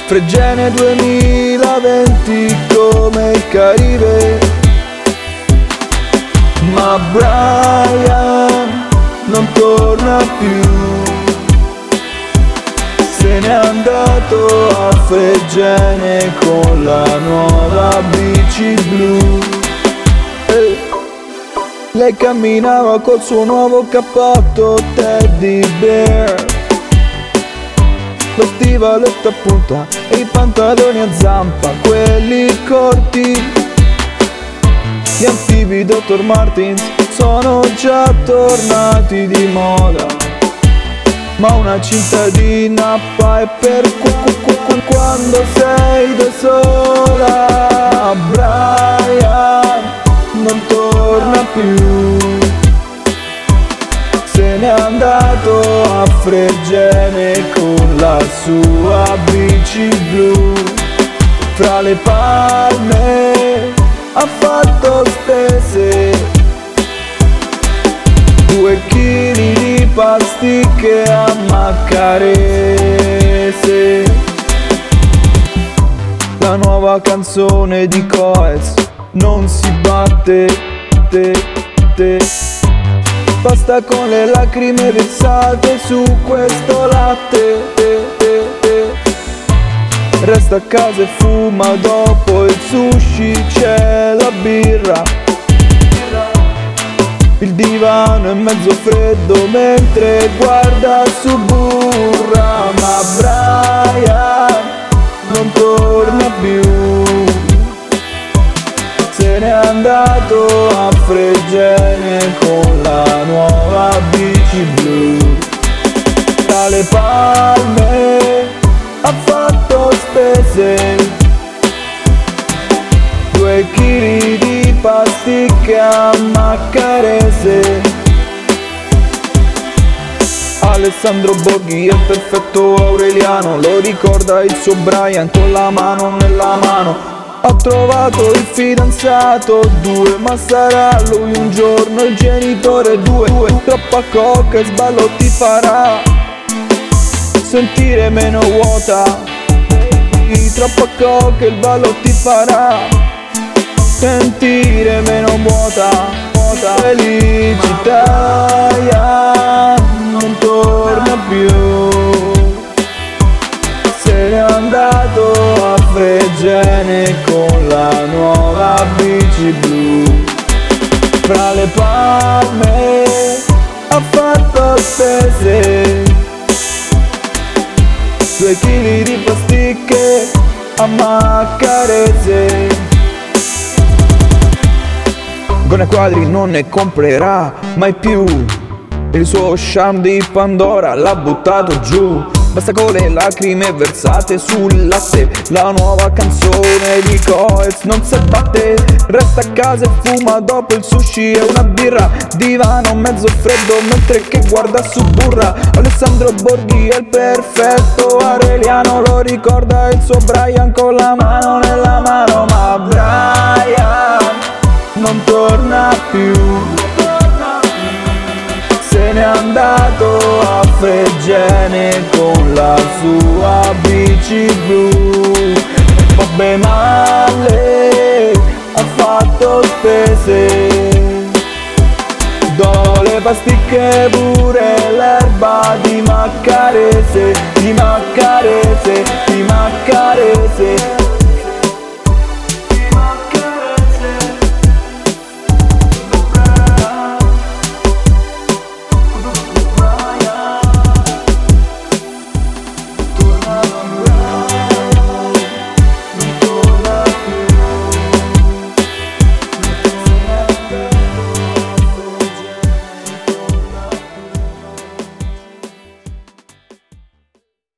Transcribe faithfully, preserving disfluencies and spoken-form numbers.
Fregene duemilaventi come il Caribe. Ma Brian non torna più, se n'è andato a Fregene con la nuova bici blu. eh. Lei camminava col suo nuovo cappotto Teddy Bear, lo stivaletto a punta e i pantaloni a zampa, quelli corti. Gli antichi dottor Martens sono già tornati di moda, ma una cinta di nappa è per cu- cu- cu- cu- quando sei da sola. Brian non torna più, se n'è andato a Fregene con la sua bici blu. Fra le palme ha fatto spese, due chili di pasticche a Maccarese. La nuova canzone di Coez non si batte, te, te. Basta con le lacrime versate su questo latte, te, te, te. Resta a casa e fuma, dopo il sushi c'è la birra. Il divano è mezzo freddo mentre guarda Suburra. Ma Brian non torna più, se n'è andato a Fregene con la nuova bici blu. Tra le palme ha fatto spese, due chili di pasticche a Maccarese. Alessandro Borghi è il perfetto Aureliano, lo ricorda il suo Brian con la mano nella mano. Ha trovato il fidanzato, due, ma sarà lui un giorno il genitore, due, due. Troppa coca e sballo ti farà sentire meno vuota, baby. Troppa coca e il ballo ti farà sentire meno vuota, vuota. Felicità non torna più, se n'è andato a Fregene con la nuova bici blu. Fra le palme ha fatto spese, due chili di pasticche a Maccarese. Gonna Quadri non ne comprerà mai più, il suo charme di Pandora l'ha buttato giù. Basta con le lacrime versate sul latte, la nuova canzone di Coez non si batte. Resta a casa e fuma, dopo il sushi e una birra. Divano mezzo freddo mentre che guarda Suburra. Alessandro Borghi è il perfetto Aureliano, lo ricorda il suo Brian con la mano nella mano. Ma Brian non torna più, se n'è andato a Fregene con la sua bici blu. Vabbè, male ha fatto spese, do le pasticche pure l'erba di Maccarese, di Maccarese, di Maccarese.